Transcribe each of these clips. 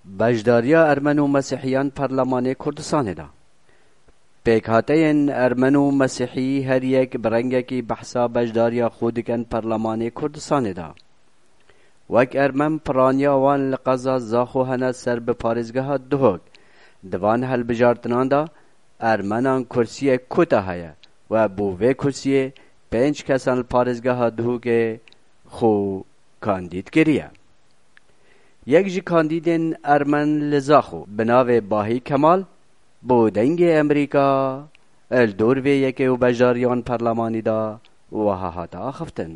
بەشداریە ئەرمەن و مەسیحیان پەرلەمانێ کوردستانێدا. پێکهاتەیەن ئەرمەن و مەسیحی هەر یەک بڕەنگێکی بەحسا بەشداریە خۆ دکەن پەرلەمانێ کوردستانێدا. وەک ئەرمەن پڕانیا وان لە قەزا زاخۆ هەنە سەر بە پارێزگەها دهۆک دوان هەلبژارتناندا ئەرمەنان کورسیە کوتە هەیە و بۆ vê kursiyê 5 kesan li parêzgeha Duhokê xwe kandîd kiriye. Yek ji kandîdên Ermen li Zaxo bi navê Bahî Kemal bo dengê Emerîka li dor vê yekê û bejdariyan perlemanî da wiha hate axiftin.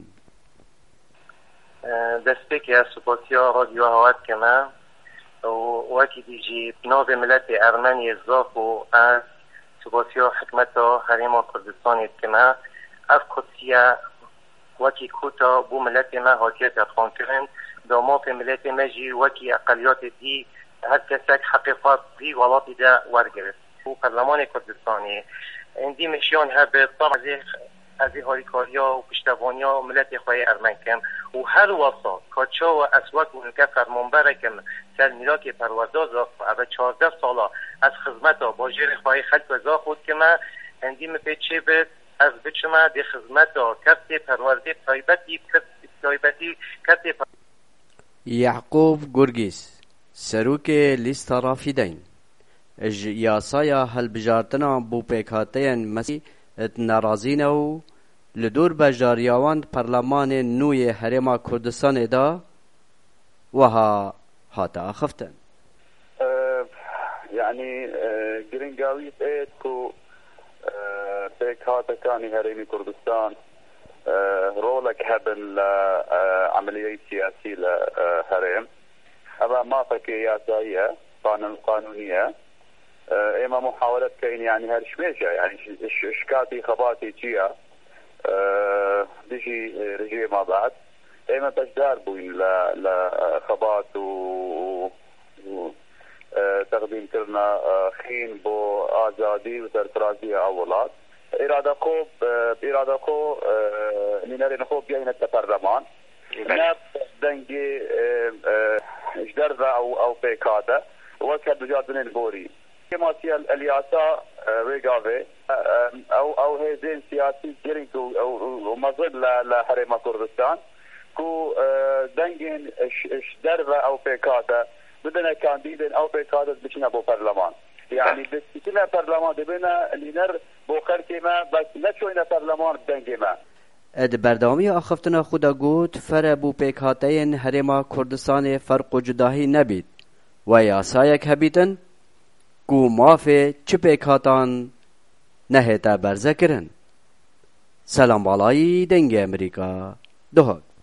دەستێکی سوپاسیا رادیۆ هەواتکەمە وەکی دیجی ناوێ ملەتی ئەرمەنی زاف و ئەس سوپاسیا حکمەتا هەرێما کوردستانی دکەمە ئەف کورسیە وەکی کوتا بۆ ملەتی مە هاتیە تەرخانکردن دامافێ ملەتی مە جی وەکی ئەقەلیاتی دی هەر کەسێک حەقیقات دی وڵاتی دا وەرگرت بۆ پەرلەمانی کوردستانی ئەندی مشیان هەبێت از هاریکاریا و پشتوانیا ملت خواهی ارمن کم و هر واسا کاچا و اسواق و نکه فرمانبره کم سر میلاک پرورداز و 14 ساله از خدمت با جیر خواهی خلق وزا خود که ما اندی مپیچه بید از بچما دی خدمت کفت پرورده تایبتی کفت یعقوب گرگیس سروک لیستا رافیدین یاسایا هلبجارتنا بو پیکاتین مسی ناrazîne û li dor bejdariyawan perlemanê nûyê Herêma Kurdistanê da wiha hate axiftin. Yani giringavî êt ku pêkhatekanî Herêmî Kurdistan rolek hebin li emeliyeyê siyasî li herêm eva mafekê yasayî ye qanûnî ye اما محاولت كاين يعني هر شويشه يعني شكاتي خباتي جيا بيجي رجي مع بعض اما بجدار بوين لا خبات و تقديم كرنا خين بو ازادي وسرفرازي اولاد اراده خو نيناري نخو بيين البرلمان ناب دنجي جدرده او بيكاده وكاد بجادن البوري كما سيال الياسا ريغافي او هيزين سياسي جيرينكو او مظل لحريم كردستان كو دنجين دربه او بيكاتا بدنا كانديدين او بيكاتا بشنا بو برلمان يعني بسكنا برلمان دبنا لينر بو خركما بس نشوينا برلمان دنجما اد بردامی آخفتنا خدا گوت فر بو پیکاتین هرما کردستان فرق و جداهی نبید و یاسایک هبیتن کو مافه چه پیکاتان نهتا برزه کرن. سلام بالایی دنگ امریکا دهک.